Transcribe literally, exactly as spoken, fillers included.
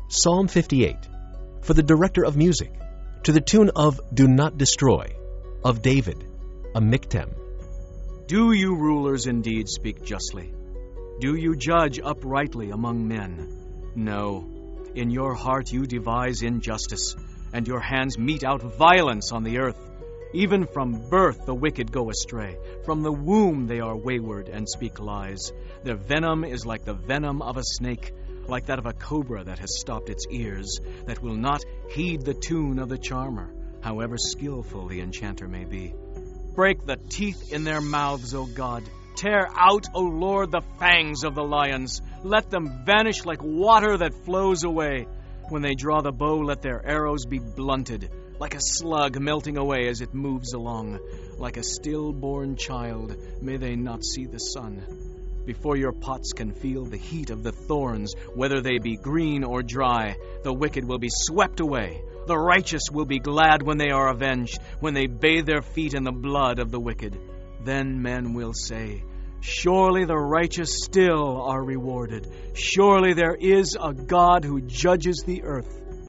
Psalm fifty-eight, for the director of music, to the tune of Do Not Destroy, of David, a miktam. Do you rulers indeed speak justly? Do you judge uprightly among men? No. In your heart you devise injustice, and your hands mete out violence on the earth. Even from birth the wicked go astray. From the womb they are wayward and speak lies. Their venom is like the venom of a snake, like that of a cobra that has stopped its ears, that will not heed the tune of the charmer, however skillful the enchanter may be. Break the teeth in their mouths, O God. Tear out, O Lord, the fangs of the lions. Let them vanish like water that flows away. When they draw the bow, let their arrows be blunted, like a slug melting away as it moves along. Like a stillborn child, may they not see the sun. Before your pots can feel the heat of the thorns, whether they be green or dry, the wicked will be swept away. The righteous will be glad when they are avenged, when they bathe their feet in the blood of the wicked. Then men will say, surely the righteous still are rewarded. Surely there is a God who judges the earth.